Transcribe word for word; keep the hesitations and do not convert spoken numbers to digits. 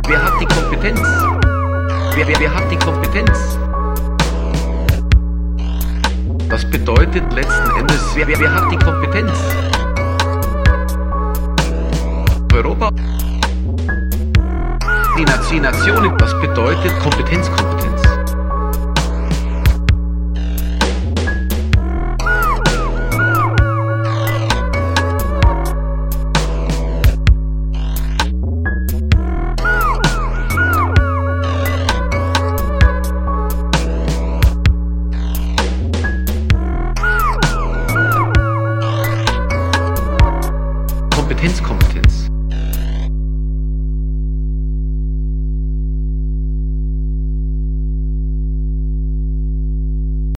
Wer hat die Kompetenz? Wer, wer, wer hat die Kompetenz? Das bedeutet letzten Endes, wer, wer, wer hat die Kompetenz? Europa? Die Nation, Nationen, das bedeutet Kompetenz, Kompetenz. Kompetenz, Kompetenz.